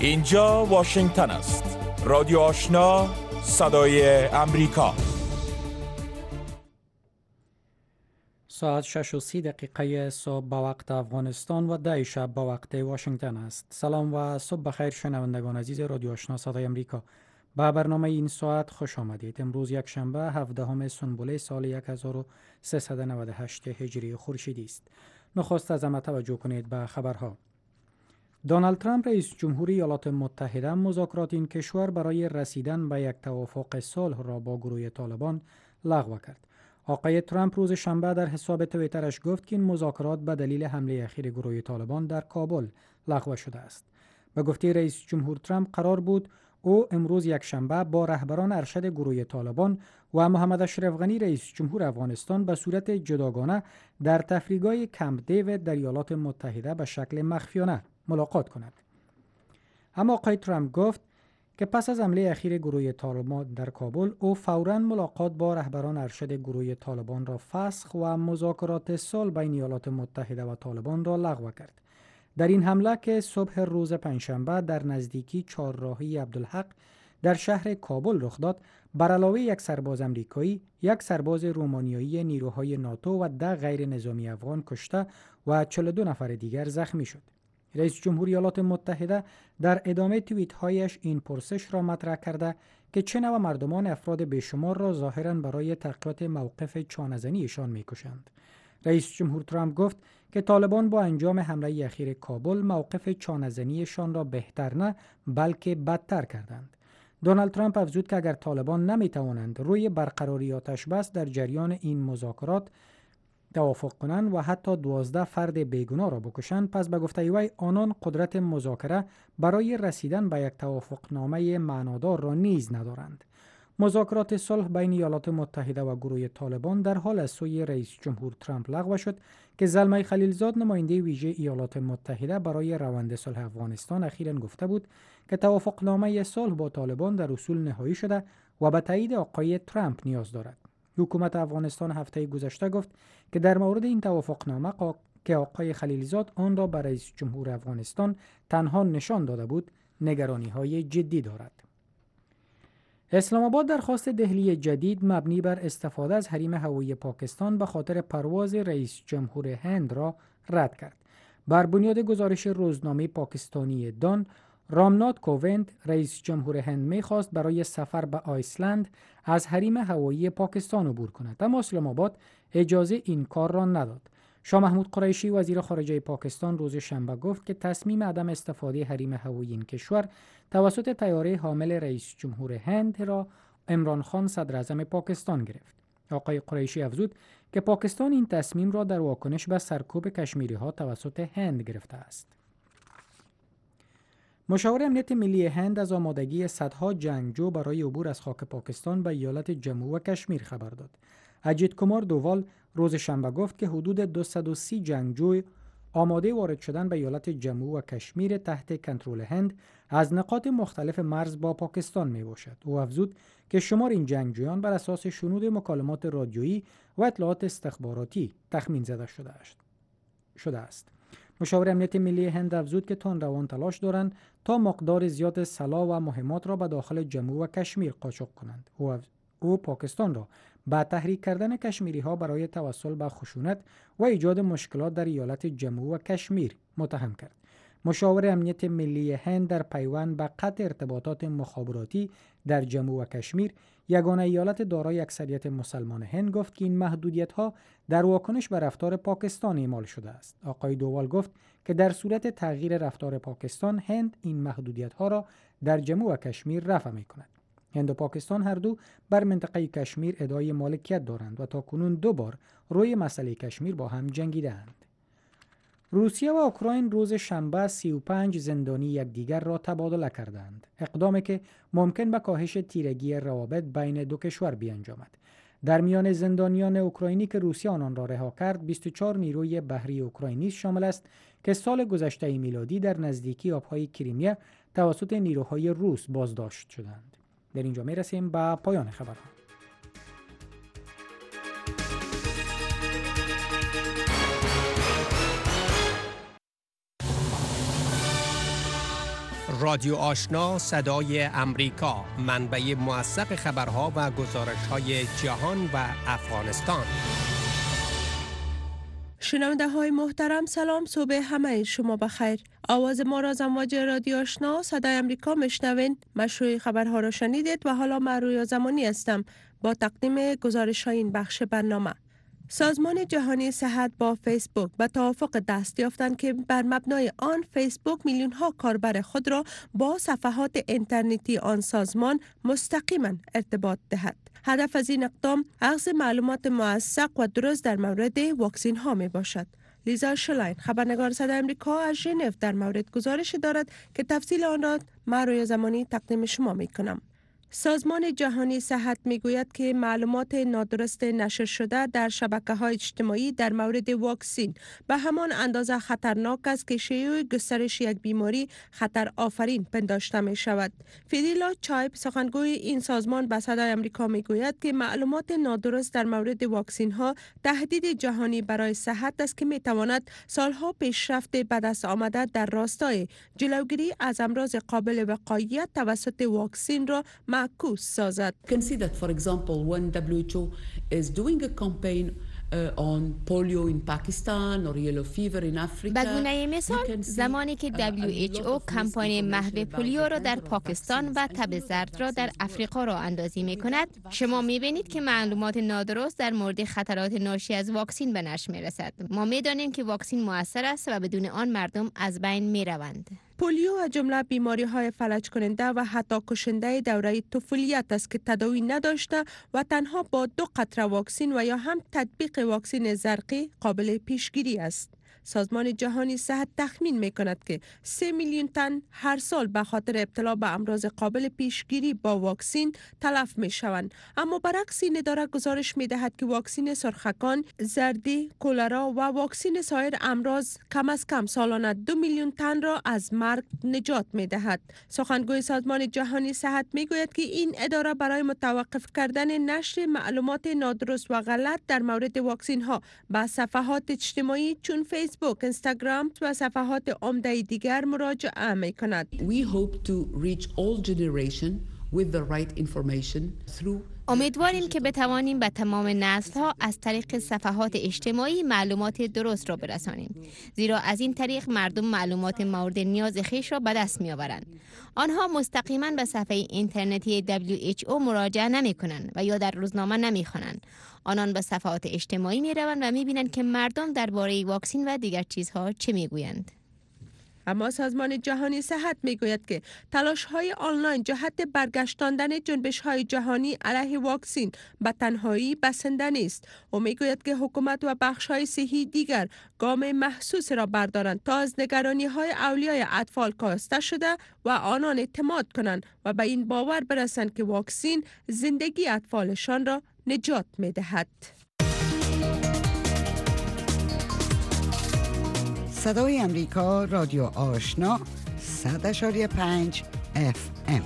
اینجا واشنگتن است. رادیو آشنا، صدای امریکا. ساعت 6:30 صبح به وقت افغانستان و 10 شب به وقت واشنگتن است. سلام و صبح بخیر شنوندگان عزیز رادیو آشنا صدای امریکا. به برنامه این ساعت خوش آمدید. امروز یک شنبه 17 سنبله سال 1398 هجری خورشیدی است. نخست از همه توجه کنید به خبرها. دونالد ترامپ رئیس جمهوری ایالات متحده مذاکرات این کشور برای رسیدن به یک توافق صلح را با گروه طالبان لغو کرد. آقای ترامپ روز شنبه در حساب توییترش گفت که این مذاکرات به دلیل حمله اخیر گروه طالبان در کابل لغو شده است. به گفته رئیس جمهور ترامپ قرار بود او امروز یک شنبه با رهبران ارشد گروه طالبان و محمد اشرف غنی رئیس جمهور افغانستان به صورت جداگانه در تفریحگاه کمپ دیوید در ایالات متحده به شکل مخفیانه ملاقات کند. اما آقای ترامپ گفت که پس از حمله اخیر گروه طالبان در کابل او فوراً ملاقات با رهبران ارشد گروه طالبان را فسخ و مذاکرات صلح بین ایالات متحده و طالبان را لغو کرد. در این حمله که صبح روز پنجشنبه در نزدیکی چهارراهی عبدالحق در شهر کابل رخ داد، بر علاوه یک سرباز امریکایی، یک سرباز رومانیایی نیروهای ناتو و 10 غیر نظامی افغان کشته و 42 نفر دیگر زخمی شد. رئیس جمهوری ایالات متحده در ادامه توییت‌هایش این پرسش را مطرح کرده که چه نوع مردمان افراد بیشمار را ظاهراً برای تقویت موقف چانه‌زنیشان می‌کشند. رئیس جمهور ترامپ گفت که طالبان با انجام حمله اخیر کابل موقف چانه‌زنیشان را بهتر نه بلکه بدتر کردند. دونالد ترامپ افزود که اگر طالبان نمی‌توانند روی برقراری آتش بس در جریان این مذاکرات توافق کنند و حتی 12 فرد بیگناه را بکشند، پس به گفته وی آنان قدرت مذاکره برای رسیدن به یک توافقنامه معنادار را نیز ندارند. مذاکرات صلح بین ایالات متحده و گروه طالبان در حال از سوی رئیس جمهور ترامپ لغو شد که زلمه خلیلزاد نماینده ویژه ایالات متحده برای روند صلح افغانستان اخیراً گفته بود که توافقنامه صلح با طالبان در اصول نهایی شده و به تایید آقای ترامپ نیاز دارد. حکومت افغانستان هفته گذشته گفت که در مورد این توافقنامه که آقای خلیلزاد آن را به رئیس جمهور افغانستان تنها نشان داده بود، نگرانی‌های جدی دارد. اسلام آباد درخواست دهلی جدید مبنی بر استفاده از حریم هوایی پاکستان به خاطر پرواز رئیس جمهور هند را رد کرد. بر بنیاد گزارش روزنامه پاکستانی دان، رامنات کووند رئیس جمهور هند می‌خواست برای سفر به آیسلند از حریم هوایی پاکستان عبور کند، اما اسلام آباد اجازه این کار را نداد. شاه محمود قریشی وزیر خارجه پاکستان روز شنبه گفت که تصمیم عدم استفاده حریم هوایی این کشور توسط طیاره حامل رئیس جمهور هند را عمران خان صدر اعظم پاکستان گرفت. آقای قریشی افزود که پاکستان این تصمیم را در واکنش به سرکوب کشمیری‌ها توسط هند گرفته است. مشاور امنیت ملی هند از آمادگی صدها جنگجو برای عبور از خاک پاکستان به ایالت جموں و کشمیر خبر داد. اجیت کمار دووال روز شنبه گفت که حدود 230 جنگجو آماده وارد شدن به ایالت جموں و کشمیر تحت کنترل هند از نقاط مختلف مرز با پاکستان می باشد. او افزود که شمار این جنگجویان بر اساس شنود مکالمات رادیویی و اطلاعات استخباراتی تخمین زده شده است. مشاور امنیت ملی هند افزود که تندروان تلاش دارند تا مقدار زیاد سلاح و مهمات را به داخل جموں و کشمیر قاچاق کنند. او پاکستان را با تحریک کردن کشمیری‌ها برای توسل به خشونت و ایجاد مشکلات در ایالت جموں و کشمیر متهم کرد. مشاور امنیت ملی هند در پیوند به قطع ارتباطات مخابراتی در جموں و کشمیر، یگانه ایالت دارای اکثریت مسلمان هند، گفت که این محدودیت‌ها در واکنش به رفتار پاکستان اعمال شده است. آقای دووال گفت که در صورت تغییر رفتار پاکستان، هند این محدودیت‌ها را در جموں و کشمیر رفع می‌کند. هند و پاکستان هر دو بر منطقه کشمیر ادعای مالکیت دارند و تاکنون 2 بار روی مسئله کشمیر با هم جنگیدند. روسیه و اوکراین روز شنبه 35 زندانی یکدیگر را تبادله کردند، اقدامی که ممکن به کاهش تیرگی روابط بین دو کشور بیانجامد. در میان زندانیان اوکراینی که روسیه آنان را رها کرد، 24 نیروی بحری اوکراینی شامل است که سال گذشته میلادی در نزدیکی آبهای کریمیا توسط نیروهای روس بازداشت شدند. در اینجا میرسیم به پایان خبرها. رادیو آشنا صدای امریکا، منبع موثق خبرها و گزارش‌های جهان و افغانستان. شنونده های محترم سلام، صبح همه شما بخیر. آواز ما را از امواج رادیو آشنا صدای امریکا میشنوین. مشروع خبرها را شنیدید و حالا من رویا زمانی هستم با تقدیم گزارش های این بخش برنامه. سازمان جهانی صحت با فیسبوک به توافق دست یافتند که بر مبنای آن فیسبوک میلیون ها کاربر خود را با صفحات اینترنتی آن سازمان مستقیما ارتباط دهد. هدف از این اقدام اخذ معلومات موثق و درست در مورد واکسین ها می باشد. لیزا شلاین خبرنگار صدای امریکا از ژنو در مورد گزارش دارد که تفصیل آن را من روی زمانی تقدیم شما می کنم. سازمان جهانی صحت میگوید که معلومات نادرست نشر شده در شبکه‌های اجتماعی در مورد واکسین به همان اندازه خطرناک است که شیوع گسترش یک بیماری خطر آفرین پنداشته می شود. فیدیلا چایب سخنگوی این سازمان به صدای آمریکا میگوید که معلومات نادرست در مورد واکسین ها تهدید جهانی برای صحت است که می تواند سالها پیشرفت به دست آمده در راستای جلوگیری از امراض قابل وقایت توسط واکسین را معکوس سازد. You can see that, for example, when WHO is doing a campaign on polio in Pakistan or yellow fever in Africa. به گونه مثال زمانی که WHO کمپاین محو پولیو را در پاکستان و تب زرد را در افریقا را اندازی می کند، شما می بینید که معلومات نادرست در مورد خطرات ناشی از واکسین به نشر می رسد. ما می دانیم که واکسین مؤثر است و بدون آن مردم از بین می روند. پولیو از جمله بیماری‌های فلج کننده و حتی کشنده دوره طفولیت است که تداوی نداشته و تنها با 2 قطره واکسین و یا هم تطبیق واکسین زرقی قابل پیشگیری است. سازمان جهانی صحت تخمین می‌کند که 3 میلیون تن هر سال به خاطر ابتلا به امراض قابل پیشگیری با واکسین تلف می‌شوند. اما برعکس این اداره گزارش می‌دهد که واکسین سرخکان، زردی، کولرا و واکسین سایر امراض کم از کم سالانه 2 میلیون تن را از مرگ نجات می‌دهد. سخنگوی سازمان جهانی صحت می‌گوید که این اداره برای متوقف کردن نشر معلومات نادرست و غلط در مورد واکسین‌ها به صفحات اجتماعی چون فیسبوک، اینستاگرام و صفحات عمده دیگر مراجعه می کند. We hope to reach all generation with the right information through. امیدواریم که بتوانیم به تمام نسل‌ها از طریق صفحات اجتماعی معلومات درست را برسانیم، زیرا از این طریق مردم معلومات مورد نیاز خویش را به دست می‌آورند. آنها مستقیما به صفحه اینترنتی WHO مراجعه نمی‌کنند و یا در روزنامه نمی‌خوانند. آنان به صفحات اجتماعی می‌روند و می‌بینند که مردم درباره واکسین و دیگر چیزها چه می‌گویند. اما سازمان جهانی صحت میگوید که تلاش‌های آنلاین جهت برگشتاندن جنبش‌های جهانی علیه واکسین به تنهایی بسنده نیست و میگوید که حکومت و بخش‌های صحی دیگر گام محسوس را بردارند تا از نگرانی‌های اولیای اطفال کاسته شده و آنان اعتماد کنند و به این باور برسند که واکسین زندگی اطفالشان را نجات می‌دهد. صدای امریکا رادیو آشنا 100.5 FM.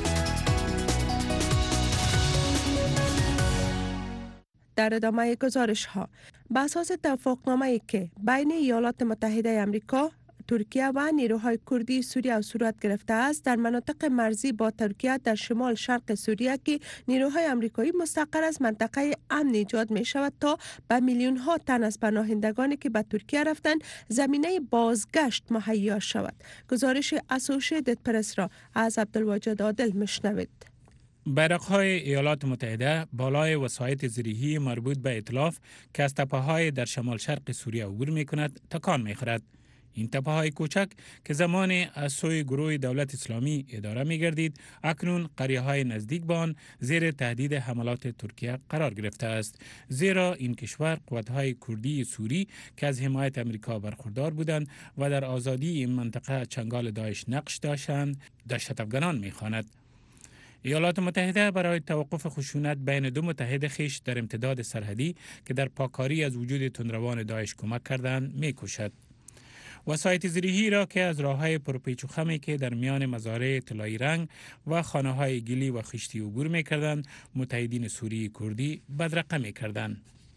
در ادامه گزارش ها به اساس توافقنامه‌ای که بین ایالات متحده آمریکا، ترکیه و نیروهای کردی سوریه صورت گرفته است، در مناطق مرزی با ترکیه در شمال شرق سوریه که نیروهای آمریکایی مستقر از منطقه امن ایجاد می شود تا به میلیون ها تن از پناهندگانی که به ترکیه رفتند زمینه بازگشت مهیا شود. گزارش اسوشیتد پرس را از عبدالواجد عادل میشنوید. بیرق‌های ایالات متحده بالای وسایط زیرهی مربوط به ائتلاف که از تپه‌های در شمال شرق سوریه عبور می‌کند تکان می‌خورد. این تپه‌های کوچک که زمانی از سوی گروه دولت اسلامی اداره می‌گردید، اکنون قریه‌های نزدیک به آن زیر تهدید حملات ترکیه قرار گرفته است، زیرا این کشور قوت‌های کردی سوری که از حمایت آمریکا برخوردار بودند و در آزادی این منطقه چنگال داعش نقش داشتند، دهشت افغانان می‌خواند. ایالات متحده برای توقف خشونت بین 2 متحد خویش در امتداد سرحدی که در پاکاری از وجود تندروان داعش کمک کردند می‌کوشد. وسایط زیرهی را که از راه‌های پرپیچ و خمی که در میان مزارع طلایی رنگ و خانه‌های گلی و خشتی عبور می‌کردند، متحدین سوری کردی بدرقه می‌کردند.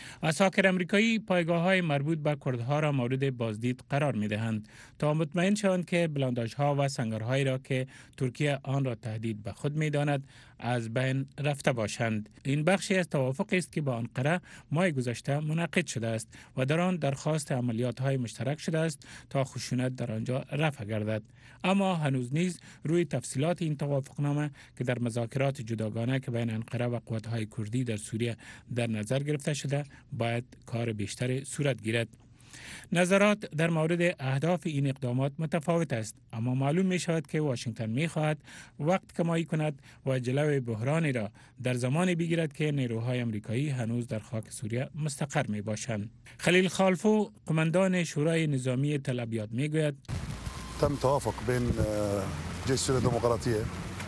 عساکر امریکایی پایگاه‌های مربوط به کردها را مورد بازدید قرار می‌دهند تا مطمئن شوند که بلانداژها و سنگرهایی را که ترکیه آن را تهدید به خود می‌داند از بین رفته باشند. این بخشی از توافقی است که با آنقره ماه گذشته منعقد شده است و در آن درخواست عملیات‌های مشترک شده است تا خشونت در آنجا رفع گردد. اما هنوز نیز روی تفصیلات این توافقنامه که در مذاکرات جداگانه که بین انقره و قوات‌های کردی در سوریه در نظر گرفته شده باید کار بیشتر صورت گیرد. نظرات در مورد اهداف این اقدامات متفاوت است، اما معلوم می شود که واشنگتن می خواهد وقت کمایی کند و جلوی بحرانی را در زمانی بگیرد که نیروهای امریکایی هنوز در خاک سوریه مستقر می باشند. خلیل خالفو، قماندان شورای نظامی تل ابیاد می گوید تم توافق بین جيش سوريا الديمقراطية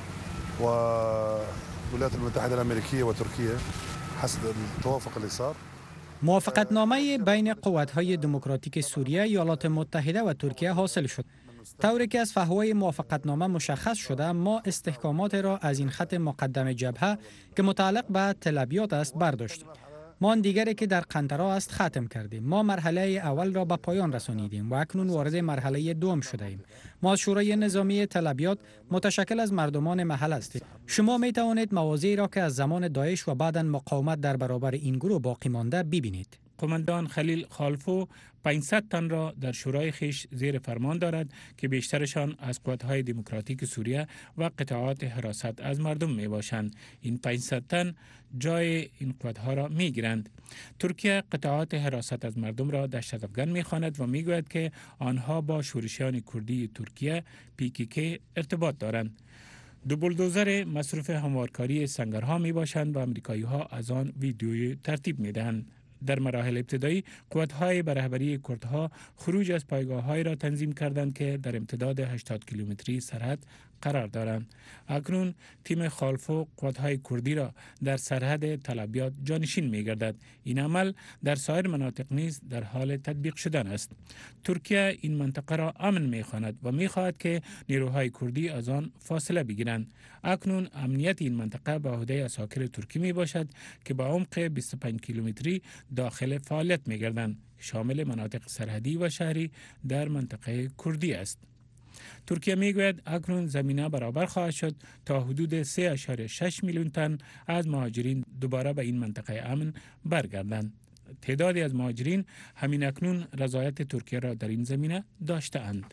والولايات المتحدة الأمريكية وتركيا حسب التوافق اللي صار. موافقتنامه بین قوت‌های دموکراتیک سوریه، ایالات متحده و ترکیه حاصل شد. طوری که از فحوای موافقتنامه مشخص شده، ما استحکامات را از این خط مقدم جبهه که متعلق به تل ابیاد است برداشتیم. ما آن دیگری که در قنطره است ختم کردیم. ما مرحله اول را به پایان رسانیدیم و اکنون وارد مرحله دوم شده ایم. ما از شورای نظامی تل ابیاد متشکل از مردمان محل هستیم. شما می توانید مواضعی را که از زمان داعش و بعداً مقاومت در برابر این گروه باقی مانده ببینید. قماندان خلیل خالفو 500 تن را در شورای خیش زیر فرمان دارد که بیشترشان از قوات‌های دموکراتیک سوریه و قطعات حراست از مردم می باشند. این 500 تن جای این قوات‌ها را می گیرند. ترکیه قطعات حراست از مردم را دهشت افکن می خواند و می گوید که آنها با شورشیان کردی ترکیه PKK ارتباط دارند. دو بولدوزر مصروف هموارکاری سنگرها می باشند و امریکایی ها از آن ویدیوی ترتیب می دهند. در مراحل ابتدایی قوات‌های به رهبری کردها خروج از پایگاه‌های را تنظیم کردند که در امتداد 80 کیلومتری سرحد قرار دارند. اکنون تیم خالفو قوات‌های کردی را در سرحد تل ابیاد جانشین می‌گردد. این عمل در سایر مناطق نیز در حال تطبیق شدن است. ترکیه این منطقه را امن می‌خواند و می‌خواهد که نیروهای کردی از آن فاصله بگیرند. اکنون امنیت این منطقه به عهده عساکر ترکی میباشد که با عمق 25 کیلومتری داخل فعالیت می‌گردند، شامل مناطق سرحدی و شهری در منطقه کردی است. ترکیه میگوید اکنون زمینه برابر خواهد شد تا حدود 3.6 میلیون تن از مهاجرین دوباره به این منطقه امن برگردند. تعدادی از مهاجرین همین اکنون رضایت ترکیه را در این زمینه داشته‌اند.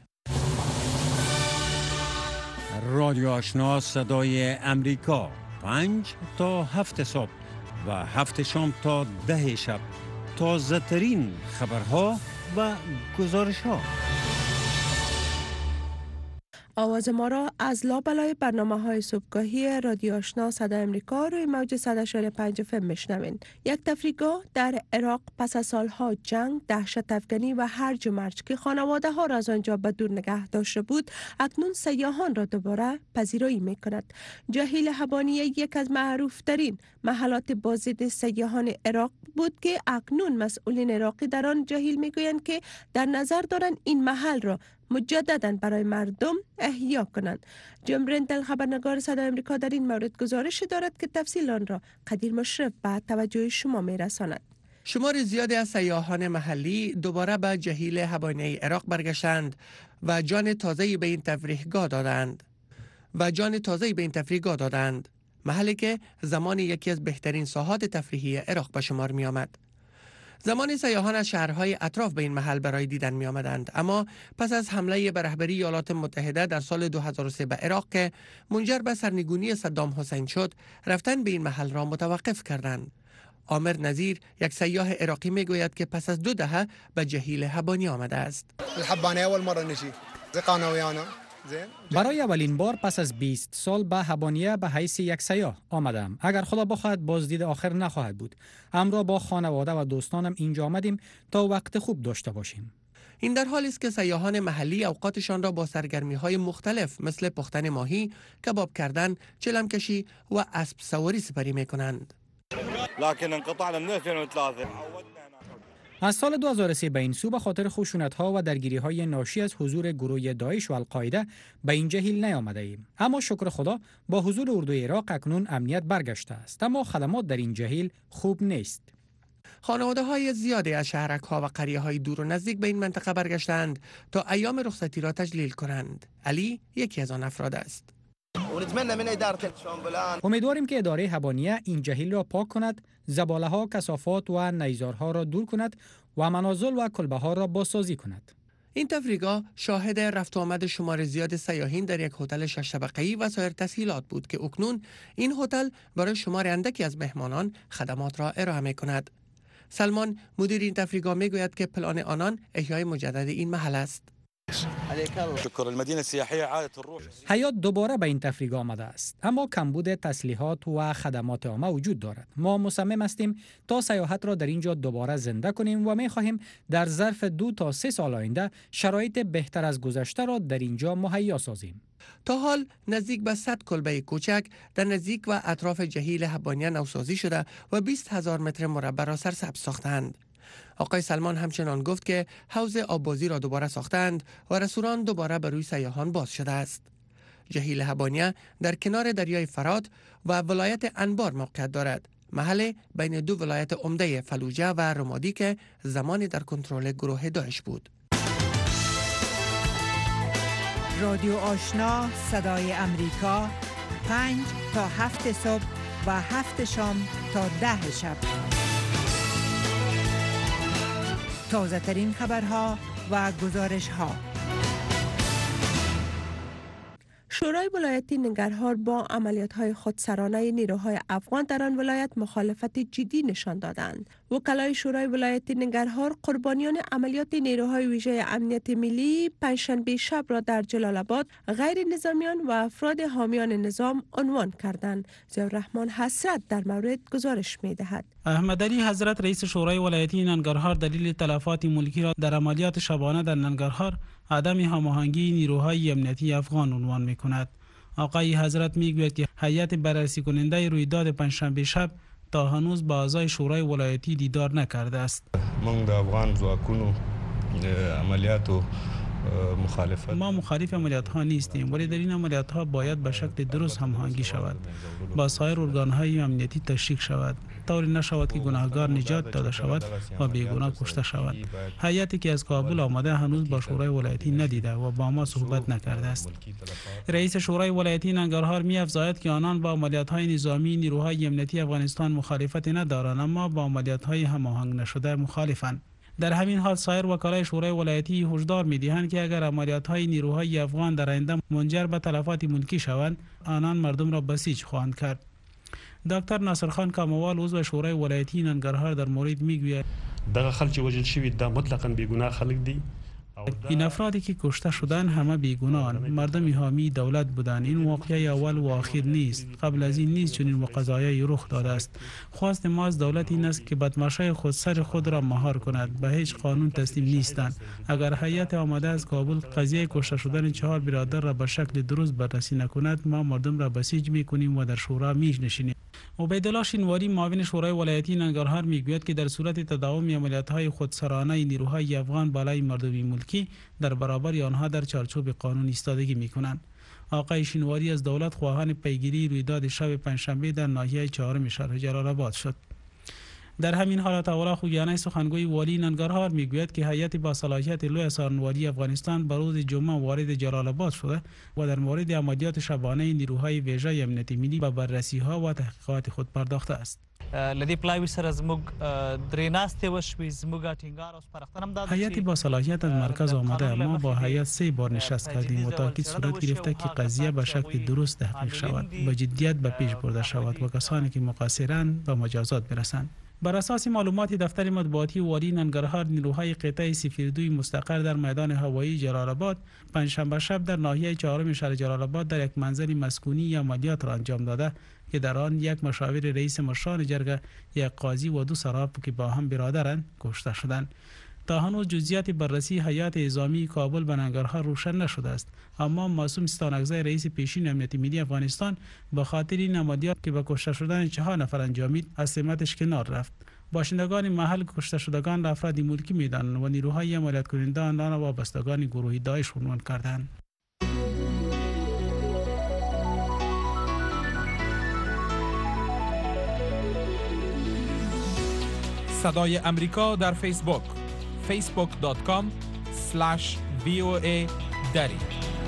رادیو آشنا صدای امریکا 5 تا 7 صبح و 7 شام تا 10 شب، تازه ترین خبرها و گزارش ها. آواز ما را از لابلای برنامه‌های صبحگاهی رادیو آشنا صدای امریکا روی موج 100.5 FM میشنوین. یک تفریحگاه در عراق پس از سالها جنگ، دهشت افکنی و هرج و مرج که خانواده ها را از آنجا به دور نگه داشته بود، اکنون سیاحان را دوباره پذیرایی میکند. جهیل حبانیه یک از معروف ترین محلات بازدید سیاحان عراق بود که اکنون مسئولین عراقی در آن جهیل میگویند که در نظر دارند این محل را مجدداً برای مردم احیا کنند. جیم رندل خبرنگار صدای امریکا در این مورد گزارش دارد که تفصیل آن را قدیر مشرف به توجه شما میرساند. شمار زیادی از سیاحان محلی دوباره به جهیل حبانیه عراق برگشتند و جان تازه‌ای به این تفریحگاه دادند. محلی که زمان یکی از بهترین ساحات تفریحی عراق به شمار می آمد. زمان سیاحان از شهرهای اطراف به این محل برای دیدن می آمدند، اما پس از حمله به رهبری ایالات متحده در سال 2003 به عراق که منجر به سرنگونی صدام حسین شد، رفتن به این محل را متوقف کردند. عامر نظیر، یک سیاح عراقی می گوید که پس از 2 دهه به جهیل حبانیه آمده است. برای اولین بار پس از 20 سال به حبانیه به حیث یک سیاح آمدم. اگر خدا بخواهد بازدید آخر نخواهد بود. همراه با خانواده و دوستانم اینجا آمدیم تا وقت خوب داشته باشیم. این در حالی است که سیاحان محلی اوقاتشان را با سرگرمی‌های مختلف مثل پختن ماهی، کباب کردن، چلم کشی و اسب سواری سپری می‌کنند. لكن انقطعنا من 2003. از سال 2003 به این سو به خاطر خشونت‌ها و درگیری‌های ناشی از حضور گروه داعش و القاعده به این جهیل نیامده ایم. اما شکر خدا با حضور اردوی عراق اکنون امنیت برگشته است، اما خدمات در این جهیل خوب نیست. خانواده های زیادی از شهرک ها و قریه های دور و نزدیک به این منطقه برگشتند تا ایام رخصتی را تجلیل کنند. علی یکی از آن افراد است. امیدواریم که اداره هبانیه این جهیل را پاک کند، زباله ها، کثافات و نیزارها را دور کند و منازل و کلبه ها را بازسازی کند. این تفریحگاه شاهد رفت و آمد شمار زیاد سیاحین در یک هتل 6 طبقه‌ای و سایر تسهیلات بود که اکنون این هتل برای شمار اندکی از مهمانان خدمات را ارائه می‌کند. سلمان مدیر این تفریحگاه میگوید که پلان آنان احیای مجدد این محل است. حیات دوباره به این تفریحگاه آمده است، اما کمبود تسلیحات و خدمات عامه وجود دارد. ما مصمم هستیم تا سیاحت را در اینجا دوباره زنده کنیم و می خواهیم در ظرف 2 تا 3 سال آینده شرایط بهتر از گذشته را در اینجا مهیا سازیم. تا حال نزدیک به 100 کلبه کوچک در نزدیک و اطراف جهیل هبانیه نوسازی شده و 20,000 متر مربع را سرسبز ساختند. آقای سلمان همچنان گفت که حوض آببازی را دوباره ساختند و رستوران دوباره بر روی سیاحان باز شده است. جهیل هبانیه در کنار دریای فرات و ولایت انبار موقعیت دارد، محل بین 2 ولایت عمده فلوجه و رمادی که زمانی در کنترل گروه داعش بود. رادیو آشنا صدای امریکا 5 تا 7 صبح و 7 شام تا 10 شب. تازه ترین خبرها و گزارش ها. شورای ولایتی ننگرهار با عملیات‌های خودسرانه نیروهای افغان در آن ولایت مخالفت جدی نشان دادند. وکلای شورای ولایتی ننگرهار قربانیان عملیات نیروهای ویژه امنیت ملی پنجشنبه شب را در جلال آباد غیر نظامیان و افراد حامیان نظام عنوان کردند. ضیاءالرحمن حسرت در مورد گزارش می‌دهد. احمد علی حضرت رئیس شورای ولایتی ننگرهار دلیل تلفات ملکی را در عملیات شبانه در ننگرهار عدم هماهنگی نیروهای امنیتی افغان عنوان می‌کند. آقای حضرت می‌گوید که هیئت بررسی کننده رویداد پنجشنبه شب تا هنوز با اعضای شورای ولایتی دیدار نکرده است. من د افغان ځواکونو عملیاتو ما مخالف عملیات ها نیستیم، ولی در این عملیات ها باید به شکل درست هماهنگی شود، با سایر ارگان های امنیتی تشریک شود، طوری نشود که گناهکار نجات داده شود و بیگناه کشته شود. هیئتی که از کابل آمده هنوز با شورای ولایتی ندیده و با ما صحبت نکرده است. رئیس شورای ولایتی ننگرهار می‌افزاید که آنان با عملیات های نظامی نیروهای امنیتی افغانستان مخالفت ندارند، اما با عملیات های هماهنگ نشده مخالفند. در همین حال سایر وکلای شورای ولایتی هشدار می‌دهند که اگر عملیات‌های نیروهای افغان در آینده منجر به تلفات ملکی شوند، آنان مردم را بسیج خواهند کرد. دکتر ناصرخان کاموال عضو شورای ولایتی ننگرهار در مورد میگوید دغه خلک چې وژل شوي دا مطلقاً بیگناه خلک دي. این افرادی که کشته شدن همه بیگناهند، مردم حامی دولت بودند. این واقعه اول و آخر نیست، قبل از این نیز چنین وقایعی رخ داده است. خواست ما از دولت این است که بدمعشای خودسر خود را مهار کند، به هیچ قانون تسلیم نیستند. اگر هیئت آمده از کابل قضیه کشته شدن 4 برادر را به شکل درست بررسی نکند، ما مردم را بسیج میکنیم و در شورا مینشینیم. عبیدالله شینواری معاون شورای ولایتی ننگرهار میگوید که در صورت تداوم عملیات‌های خودسرانه نیروهای افغان بالای مردمی ملکی در برابر آنها در چارچوب قانون ایستادگی میکنند. آقای شینواری از دولت خواهان پیگیری رویداد شب پنجشنبه در ناحیه 4 شهر جلال آباد شد. در همین حالت اولا خوگیانه سخنگوی والی ننگرهار میگوید که هیئت با صلاحیت لوی سارنوالی افغانستان به روز جمعه وارد جلال آباد شده و در مورد عملیات شبانه نیروهای ویژه امنیتی ملی به بررسی ها و تحقیقات خود پرداخته است. لدی پلاوی سره زموږ دریناستې وشوي زموږ ټینګار او سپارښتنه هم هیئت با صلاحیت از مرکز آمده، ما با هیئت 3 بار نشست کردیم و تاکید صورت گرفته که قضیه به شکل درست تحقیق شود، با جدیت به پیش برده شود و کسانی که مقصرند به مجازات برسند. بر اساس معلومات دفتر مطبوعاتی والی ننگرهار، نیروهای قطعه 02 مستقر در میدان هوایی جلال آباد پنجشنبه شب در ناحیه 4 شهر جلال آباد در یک منزل مسکونی عملیات را انجام داده که در آن یک مشاور رئیس مشران جرگه، یک قاضی و 2 سراب که با هم برادرند کشته شدند. تا هنوز جزئیات بررسی هیئت نظامی کابل به ننگرهار روشن نشده است، اما معصوم ستانکزی رئیس پیشین امنیت ملی افغانستان به خاطر این عملیات که به کشته شدن 4 نفر انجامید از سمتش کنار رفت. باشندگان محل کشته شدگان را افراد ملکی میدانند و نیروهای عملیات کننده آنان را وابستگان گروه داعش عنوان کردند. صدای امریکا در فیسبوک facebook.com/VOA دری.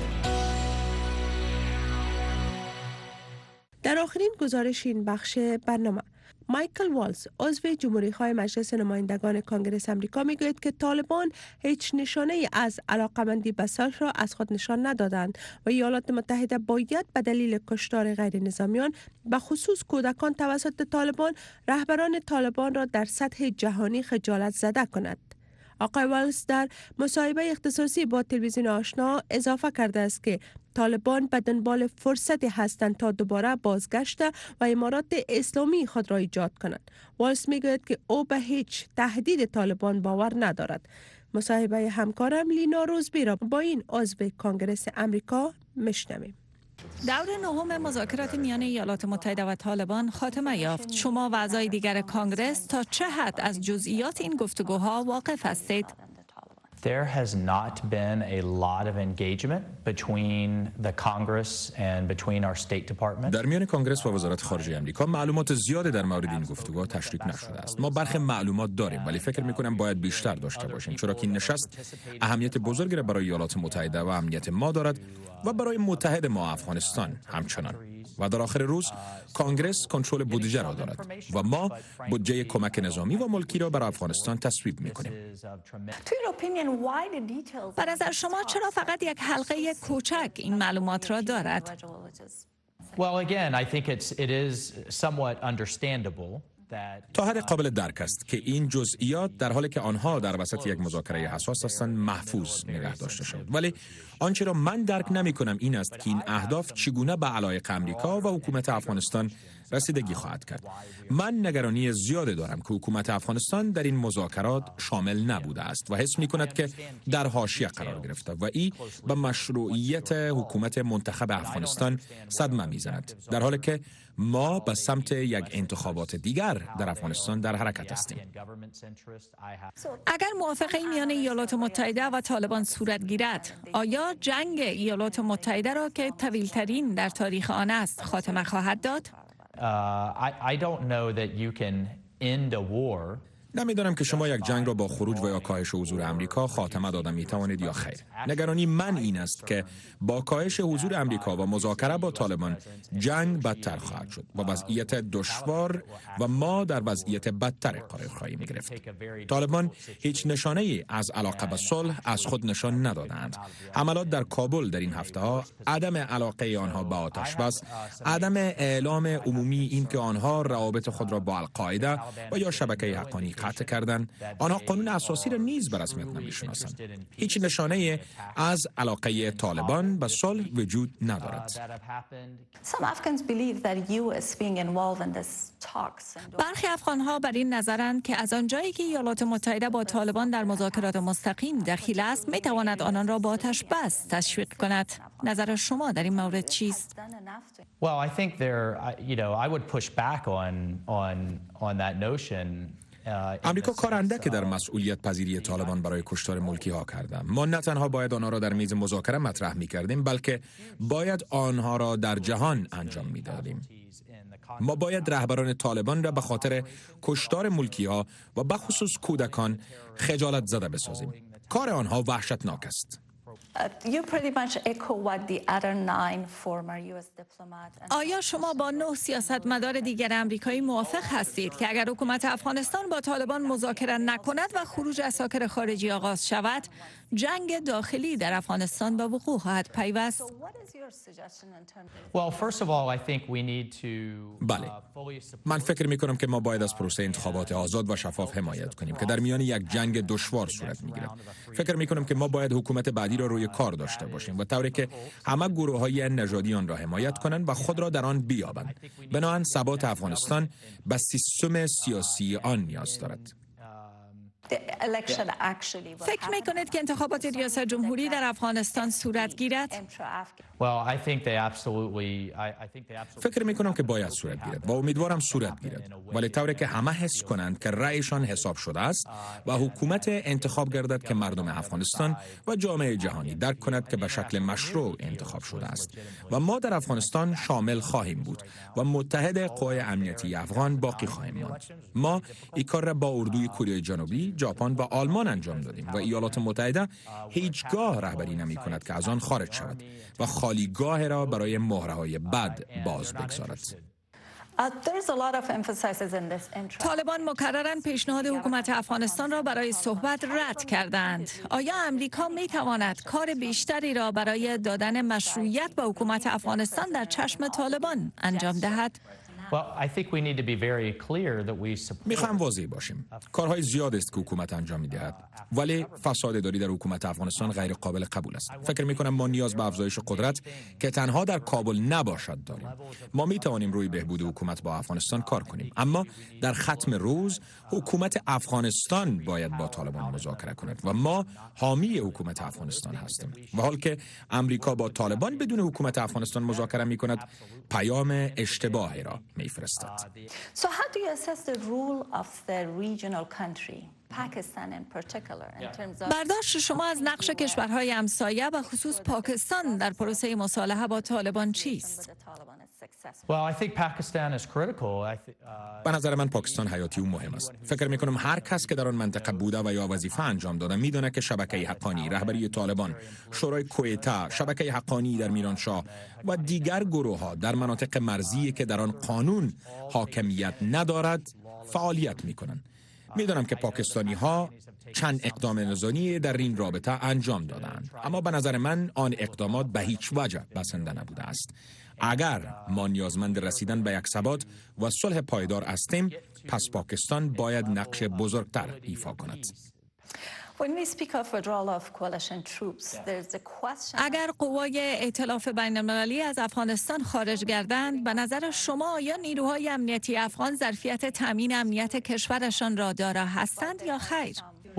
در آخرین گزارش این بخش برنامه، مایکل والز عضو جمهوری‌خواه مجلس نمایندگان کانگرس آمریکا میگوید که طالبان هیچ نشانه از علاقه‌مندی به صلح را از خود نشان ندادند و ایالات متحده باید به دلیل کشتار غیر نظامیان به خصوص کودکان توسط طالبان رهبران طالبان را در سطح جهانی خجالت زده کند. آقای والز در مصاحبه اختصاصی با تلویزیون آشنا اضافه کرده است که طالبان به دنبال فرصتی هستند تا دوباره بازگشته و امارات اسلامی خود را ایجاد کنند. والز میگوید که او به هیچ تهدید طالبان باور ندارد. مصاحبه همکارم لینا روزبی را با این عضو کانگرس آمریکا میشنویم. دور نهم مذاکرات میان ایالات متحده و طالبان خاتمه یافت. شما و اعضای دیگر کانگرس تا چه حد از جزئیات این گفتگوها واقف هستید؟ There has not been a lot of engagement between the Congress and between our State Department. در میان کانگرس و وزارت خارجه آمریکا معلومات زیادی در مورد این گفتگوها تشریک نشده است. ما برخی معلومات داریم ولی فکر می‌کنم باید بیشتر داشته باشیم، چرا که این نشست اهمیت بزرگی را برای ایالات متحده و امنیت ما دارد و برای متحد ما افغانستان همچنان. و در آخر روز کانگرس کنترل بودجه را دارد و ما بودجه کمک نظامی و ملکی را برای افغانستان تصویب می‌کنیم. به نظر شما چرا فقط یک حلقه کوچک این معلومات را دارد؟ Well, again, I think it is somewhat understandable. تا حد قابل درک است که این جزئیات در حالی که آنها در وسط یک مذاکره حساس هستند محفوظ نگه داشته شود، ولی آنچه را من درک نمی کنم این است که این اهداف چگونه به علایق آمریکا و حکومت افغانستان رسیدگی خواهد کرد. من نگرانی زیادی دارم که حکومت افغانستان در این مذاکرات شامل نبوده است و حس می کند که در حاشیه قرار گرفته و این به مشروعیت حکومت منتخب افغانستان صدمه میزند، در حالی که ما به سمت یک انتخابات دیگر در افغانستان در حرکت هستیم. اگر موافقه میان ایالات متحده و طالبان صورت گیرد، آیا جنگ ایالات متحده را که طویل‌ترین در تاریخ آن است خاتمه خواهد داد؟ I don't know that you can end a war. نمیدانم که شما یک جنگ را با خروج و یا کاهش حضور امریکا خاتمه داده می توانید یا خیر. نگرانی من این است که با کاهش حضور امریکا و مذاکره با طالبان جنگ بدتر خواهد شد و وضعیت دشوار و ما در وضعیت بدتر قرار خواهیم گرفت. طالبان هیچ نشانه‌ای از علاقه به صلح از خود نشان ندادند. حملات در کابل در این هفته ها، عدم علاقه آنها به آتش بس، عدم اعلام عمومی این که آنها روابط خود را با القاعده و یا شبکه حقانی قطع کردند، آنها قانون اساسی را نیز به رسمیت نمی‌شناسند. هیچ نشانه از علاقه طالبان به صلح وجود ندارد. برخی افغان‌ها بر این نظرند که از آنجایی که ایالات متحده با طالبان در مذاکرات مستقیم دخیل است، می‌تواند آنان را با آتش بس تشویق کند. نظر شما در این مورد چیست؟ Well, I think I would push back on that notion. امریکا کار اندکی در مسئولیت پذیری طالبان برای کشتار ملکی ها کرده. ما نه تنها باید آنها را در میز مذاکره مطرح می کردیم، بلکه باید آنها را در جهان انجام می دادیم. ما باید رهبران طالبان را به خاطر کشتار ملکی ها و بخصوص کودکان خجالت زده بسازیم. کار آنها وحشتناک است. آیا شما با 9 سیاستمدار دیگر آمریکایی موافق هستید که اگر حکومت افغانستان با طالبان مذاکره نکند و خروج اساکر خارجی آغاز شود، جنگ داخلی در افغانستان به وقوع خواهد پیوست؟ بله، من فکر می کنم که ما باید از پروسه انتخابات آزاد و شفاف حمایت کنیم که در میان یک جنگ دشوار صورت می گیرد. فکر می کنم که ما باید حکومت بعدی را روی کار داشته باشیم و طوری که همه گروه‌های نژادی آن را حمایت کنند و خود را در آن بیابند. بنابراین ثبات افغانستان به سیستم سیاسی آن نیاز دارد. فکر می‌کنید که انتخابات ریاست جمهوری در افغانستان صورت گیرد؟ فکر میکنم که باید صورت گیرد و امیدوارم صورت گیرد، ولی طوری که همه حس کنند که رأیشان حساب شده است و حکومت انتخاب گردد که مردم افغانستان و جامعه جهانی درک کند که به شکل مشروع انتخاب شده است و ما در افغانستان شامل خواهیم بود و متحد قوای امنیتی افغان باقی خواهیم ماند. ما این کار را با اردوی کره جنوبی، ژاپن و آلمان انجام دادیم و ایالات متحده هیچگاه رهبری نمی کند که از آن خارج شود و خالیگاه را برای مهره‌های بد باز بگذارد. طالبان مکرراً پیشنهاد حکومت افغانستان را برای صحبت رد کردند. آیا امریکا می تواند کار بیشتری را برای دادن مشروعیت به حکومت افغانستان در چشم طالبان انجام دهد؟ میخواهم واضح باشیم. کارهای زیاد است که حکومت انجام میدهد، ولی فساد اداری در حکومت افغانستان غیر قابل قبول است. فکر میکنم ما نیاز به افزایش قدرت که تنها در کابل نباشد داریم. ما میتوانیم روی بهبود حکومت با افغانستان کار کنیم، اما در ختم روز حکومت افغانستان باید با طالبان مذاکره کند و ما حامی حکومت افغانستان هستیم. و حال که امریکا با طالبان بدون حکومت افغانستان مذاکره میکند، پیام اشتباهی را میفرستد. So how do you assess the role of the regional country, Pakistan in particular, in terms of... برداشت شما از نقش کشورهای همسایه و خصوص پاکستان در پروسه مصالحه با طالبان چیست؟ به نظر من پاکستان حیاتی و مهم است. فکر می‌کنم هر کس که در آن منطقه بوده و یا وظیفه انجام داده می‌داند که شبکه حقانی، رهبری طالبان، شورای کویتا، شبکه حقانی در میرانشاه و دیگر گروه‌ها در مناطق مرزی که در آن قانون حاکمیت ندارد فعالیت می‌کنند. می‌دانم که پاکستانی‌ها چند اقدام نظامی در این رابطه انجام دادند، اما به نظر من آن اقدامات به هیچ وجه بسنده نبوده است. اگر ما نیازمند رسیدن به یک ثبات و صلح پایدار هستیم، پس پاکستان باید نقش بزرگتر ایفا کند. اگر قوای ائتلاف بین المللی از افغانستان خارج گردند، به نظر شما یا نیروهای امنیتی افغان ظرفیت تامین امنیت کشورشان را دارا هستند یا خیر؟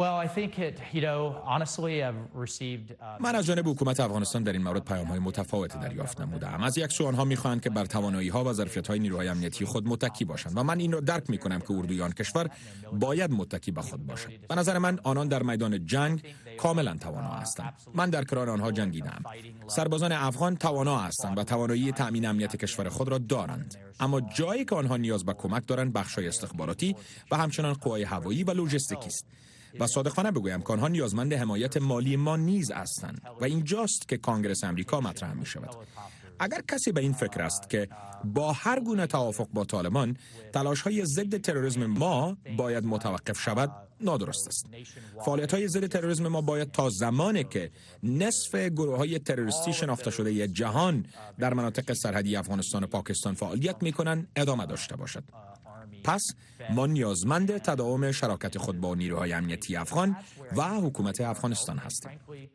من از جانب حکومت افغانستان در این مورد پیام‌های متفاوتی دریافت نمودم. از یک سو آنها می‌خواهند که بر توانایی‌ها و ظرفیت‌های نیروهای امنیتی خود متکی باشند و من این را درک می‌کنم که اردوی آن کشور باید متکی به خود باشد. به نظر من آنان در میدان جنگ کاملا توانا هستند. من در کنار آنها جنگیدم. سربازان افغان توانا هستند و توانایی تأمین امنیت کشور خود را دارند، اما جایی که آنها نیاز به کمک دارند بخش‌های استخباراتی و همچنین قوای هوایی و لوجستیکی است. و صادقانه بگویم که آنها نیازمند حمایت مالی ما نیز هستند و اینجاست که کانگرس امریکا مطرح می شود. اگر کسی به این فکر است که با هر گونه توافق با طالبان تلاش‌های ضد تروریسم ما باید متوقف شود، نادرست است. فعالیت‌های ضد تروریسم ما باید تا زمانی که نصف گروه‌های تروریستی شناخته شده جهان در مناطق سرحدی افغانستان و پاکستان فعالیت می‌کنند ادامه داشته باشد. پس ما نیازمند تداوم شراکت خود با نیروهای امنیتی افغان و حکومت افغانستان هستیم.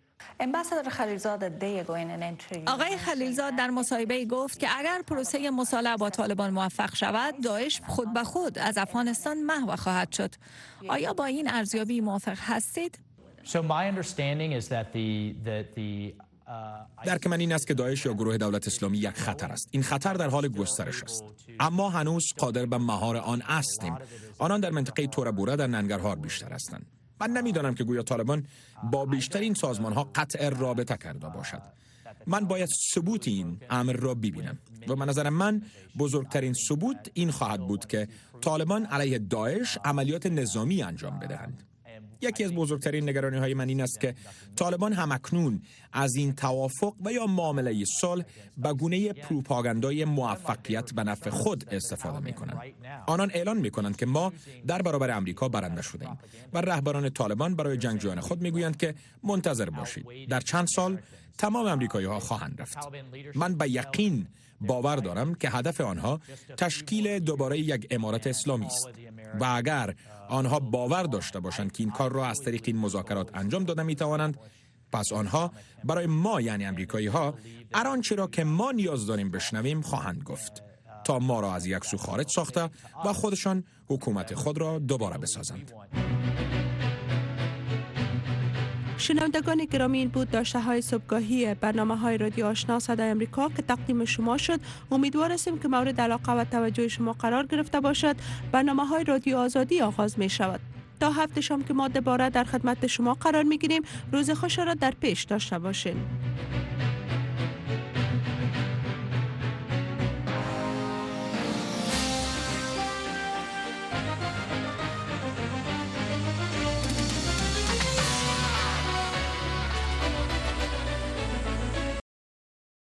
آقای خلیلزاد در مصاحبه گفت که اگر پروسه مصالحه با طالبان موفق شود، داعش خود به خود از افغانستان محو خواهد شد. آیا با این ارزیابی موافق هستید؟ درک من این است که داعش یا گروه دولت اسلامی یک خطر است. این خطر در حال گسترش است، اما هنوز قادر به مهار آن هستیم. آنان در منطقه تور بوره در ننگرهار بیشتر هستند. من نمیدانم که گویا طالبان با بیشترین سازمان‌ها قطع رابطه کرده باشد. من باید ثبوت این امر را ببینم و به نظر من بزرگترین ثبوت این خواهد بود که طالبان علیه داعش عملیات نظامی انجام بدهند. یکی از بزرگترین نگرانی‌های من این است که طالبان همکنون از این توافق و یا معامله صلح به گونه پروپاگاندای موفقیت به نفع خود استفاده می‌کنند. آنان اعلان می‌کنند که ما در برابر امریکا برنده شدیم و رهبران طالبان برای جنگجویان خود می‌گویند که منتظر باشید، در چند سال تمام امریکایی‌ها خواهند رفت. من به یقین باور دارم که هدف آنها تشکیل دوباره یک امارت اسلامی است و اگر آنها باور داشته باشند که این کار را از طریق این مذاکرات انجام داده می‌توانند، پس آنها برای ما یعنی امریکایی‌ها هر آنچه را که ما نیاز داریم بشنویم خواهند گفت تا ما را از یک سو خارج ساخته و خودشان حکومت خود را دوباره بسازند. شنوندگان گرامی، این بود داشته های صبحگاهی برنامه های رادیو آشنا صدای امریکا که تقدیم شما شد. امیدوار هستیم که مورد علاقه و توجه شما قرار گرفته باشد. برنامه های رادیو آزادی آغاز می شود. تا هفته شام که ما دوباره در خدمت شما قرار می گیریم. روز خوش را در پیش داشته باشین.